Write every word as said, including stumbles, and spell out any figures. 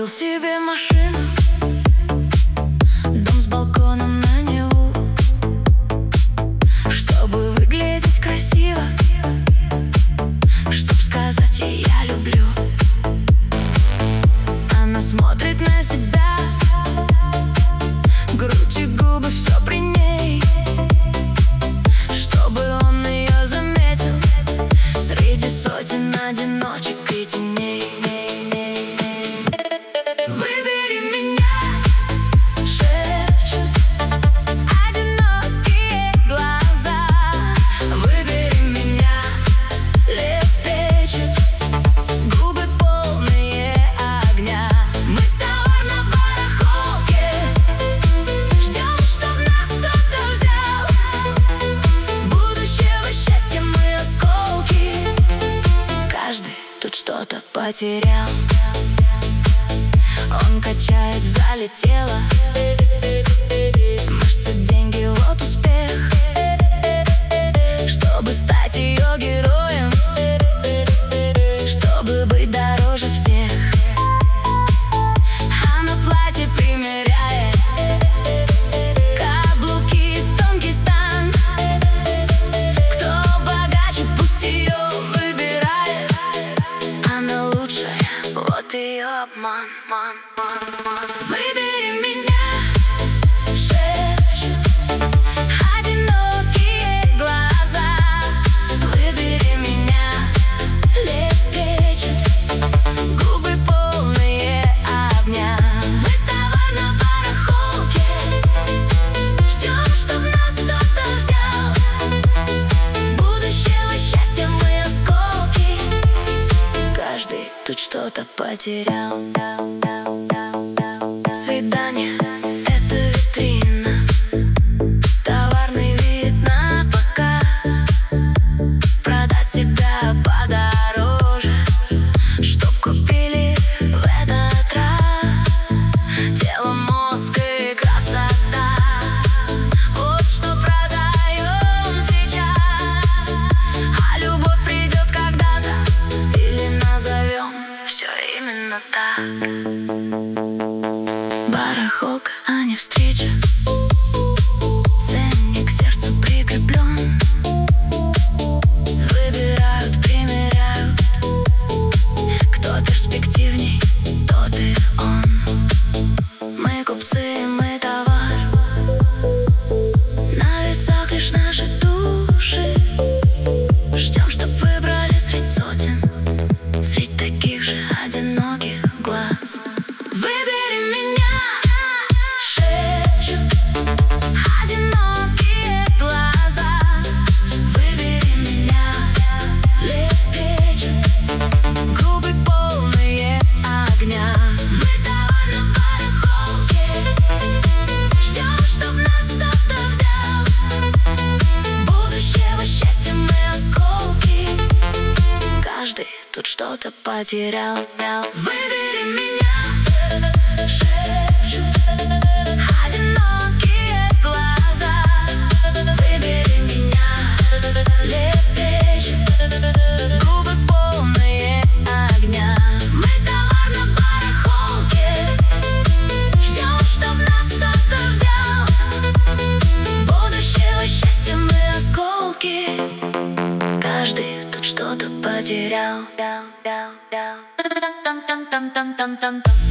Купил себе машину, дом с балконом на Неву, чтобы выглядеть красиво, чтоб сказать ей я люблю. Она смотрит на себя, грудь и губы, все при ней, чтобы он ее заметил среди сотен одиночек и теней. Выбери меня, шепчут одинокие глаза. Выбери меня, лепечут губы, полные огня. Мы товар на барахолке, ждем, чтоб нас кто-то взял. Будущего счастья мы осколки, каждый тут что-то потерял. Он качает в зале тело, мышцы, деньги, вот успех. Чтобы стать ее героем, чтобы быть дороже всех. Она платье примеряет, каблуки, тонкий стан. Кто богаче, пусть ее выбирает. Она лучшая, вот ее обман. Выбери меня, шепчут одинокие глаза. Выбери меня, лепечут губы, полные огня. Мы товар на барахолке, ждем, чтоб нас кто-то взял. Будущего счастья мы осколки, каждый тут что-то потерял. Свидание — это витрина, товарный вид на показ. Продать себя подороже, чтоб купили в этот раз. Тело, мозг и красота — вот что продаем сейчас. А любовь придет когда-то, или назовем все именно так. Барахолка, а не встреча, ценник к сердцу прикреплен. Выбирают, примеряют, кто перспективней, тот и он. Мы купцы, мы товар, на весах лишь наши души. Ждем, чтоб выбрали средь сотен, средь таких же одиноких глаз. Выбери меня, шепчут одинокие глаза. Выбери меня, лепечут губы, полные огня. Мы товар на барахолке, ждем, чтоб нас кто-то взял. Будущего счастья мы осколки, каждый тут что-то потерял. Выбери меня, шепчут одинокие глаза. Выбери меня, лепечут губы, полные огня. Мы товар на барахолке, ждем, чтоб нас кто-то взял. Будущего счастья мы осколки, каждый тут что-то потерял. Там-там-там-там-там-там.